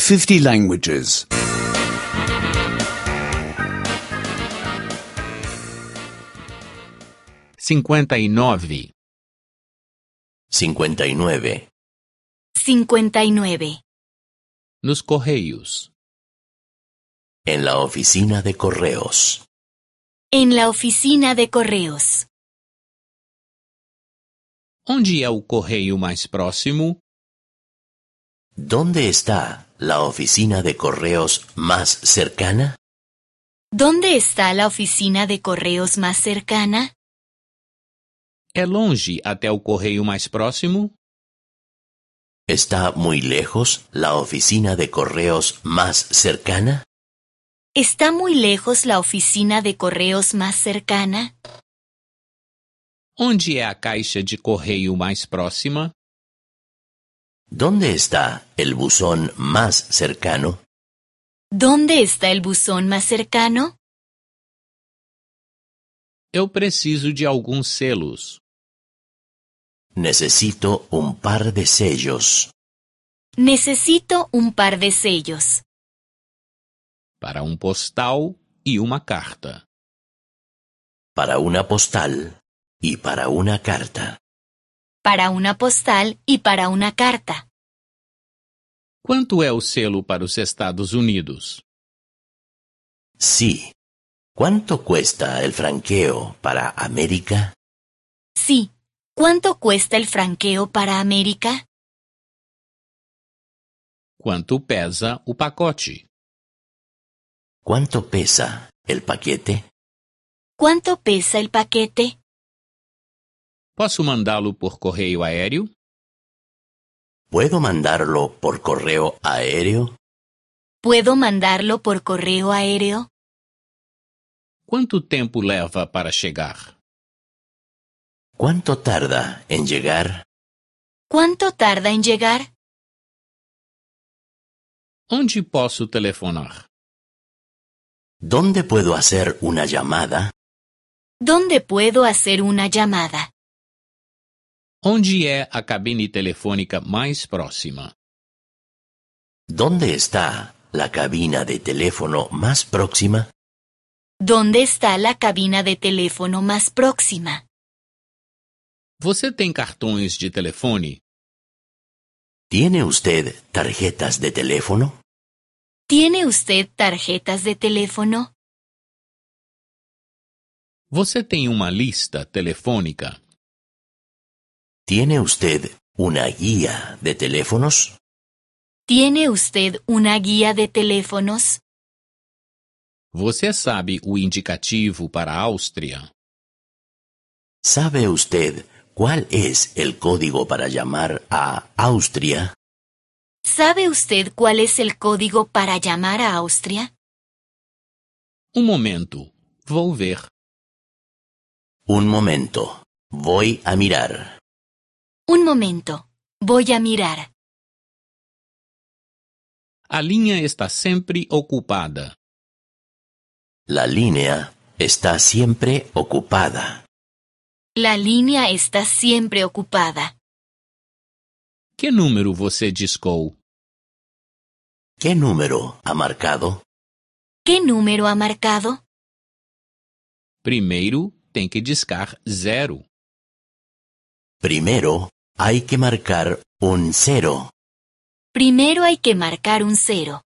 50 languages. 59. 59. 59. Nos Correios. En la oficina de correos. En la oficina de correos. Onde é o correio mais próximo? ¿Dónde está la oficina de correos más cercana? ¿Dónde está la oficina de correos más cercana? É longe até o correio mais próximo? ¿Está muy lejos la oficina de correos más cercana? ¿Está muy lejos la oficina de correos más cercana? Onde é a caixa de correio mais próxima? ¿Dónde está el buzón más cercano? ¿Dónde está el buzón más cercano? Eu preciso de alguns selos. Necesito un par de sellos. Necesito un par de sellos. Para um postal e uma carta. Para una postal y para una carta. Para una postal y para una carta. Quanto é o selo para os Estados Unidos? Sí. ¿Cuánto cuesta el franqueo para América? Sí. ¿Cuánto cuesta el franqueo para América? Quanto pesa o pacote? ¿Cuánto pesa el paquete? ¿Cuánto pesa el paquete? Posso mandá-lo por correio aéreo? ¿Puedo mandarlo por correo aéreo? ¿Puedo mandarlo por correo aéreo? Quanto tempo leva para chegar? ¿Cuánto tarda en llegar? ¿Cuánto tarda en llegar? Onde posso telefonar? ¿Dónde puedo hacer una llamada? ¿Dónde puedo hacer una llamada? Onde é a cabine telefônica mais próxima? ¿Dónde está la cabina de teléfono más próxima? ¿Dónde está la cabina de teléfono más próxima? Você tem cartões de telefone? ¿Tiene usted tarjetas de teléfono? ¿Tiene usted tarjetas de teléfono? Você tem uma lista telefônica? ¿Tiene usted una guía de teléfonos? ¿Tiene usted una guía de teléfonos? Você sabe o indicativo para a Áustria? ¿Sabe usted cuál es el código para llamar a Austria? ¿Sabe usted cuál es el código para llamar a Austria? Um momento, vou ver. Un momento, voy a mirar. Un momento, voy a mirar. A linha está sempre ocupada. La línea está siempre ocupada. La línea está siempre ocupada. Que número você discou? ¿Qué número ha marcado? ¿Qué número ha marcado? Primeiro, tem que discar 0. Primero, hay que marcar un 0. Primero hay que marcar un 0.